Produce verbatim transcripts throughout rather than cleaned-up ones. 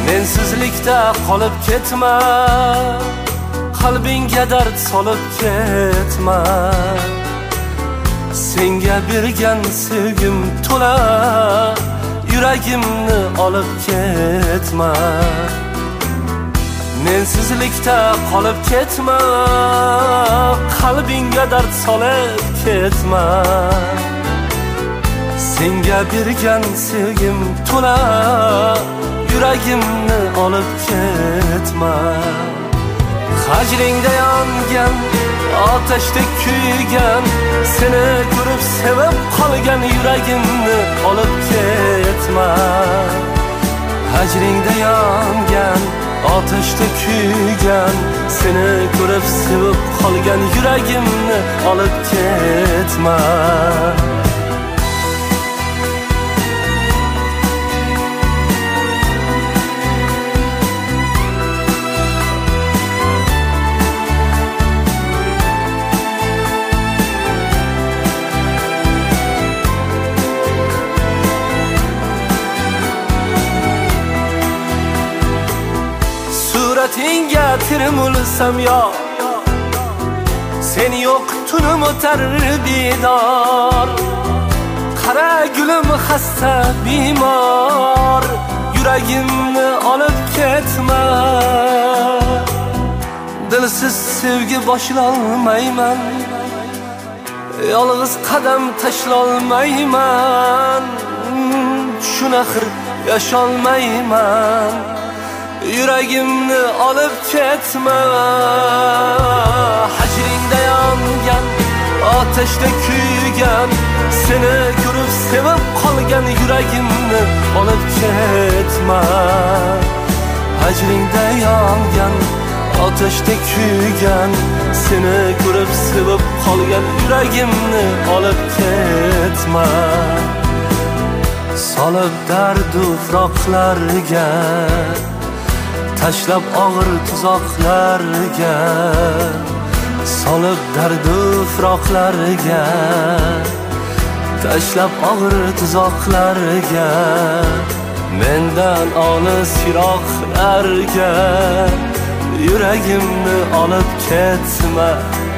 Mensizlikda qolib ketma, qalbingga dard solib ketma. Senga bergan sevgim to'la, yuragimni olib ketma. Mensizlikda qolib ketma, qalbingga dard solib ketma. Senga bergan sevgim to'la, yuragimni olib ketma. Hajringda yongan, ateşde kuygan, seni ko'rib sevib qolgan yuragimni olib ketma. Hajringda yongan, ateşde kuygan, seni ko'rib sevib qolgan yuragimni olib ketma. Suratinga tirmulsam yo, sen yo'q tunim o'tar bedor. Qara gulim xasta bemor, yuragimni olib ketma. Dilsiz sevgi boshlolmayman, yolg'iz qadam tashlolmayman. Shuna xir yasholmayman, yuragimni olib ketma. Hajringda yongan, ateşde kuygan, seni ko'rib sevib qolgan yuragimni olib ketma. Hajringda yongan, ateşde kuygan, seni ko'rib sevib qolgan yuragimni olib ketma. Solib dardu firoqlarga, tashlab og'ir tuzoqlarga, solib dardu firoqlarga, tashlab og'ir tuzoqlarga, mendan olis yiroqlarga, yuragimni olib ketma.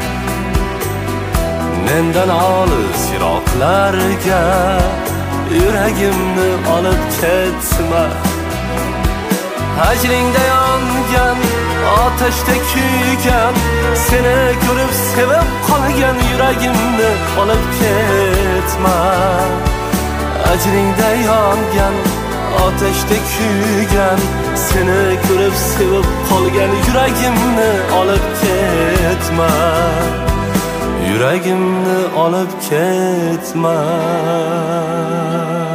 Mendan olis yiroqlarga, yuragimni olib ketma. Hajringda yongan, ateşde kuygan, seni ko'rib sevib qolgan yuragimni olib ketma. Hajringda yongan, ateşde kuygan, seni ko'rib sevib qolgan yuragimni olib ketma. Yuragimni olib ketma.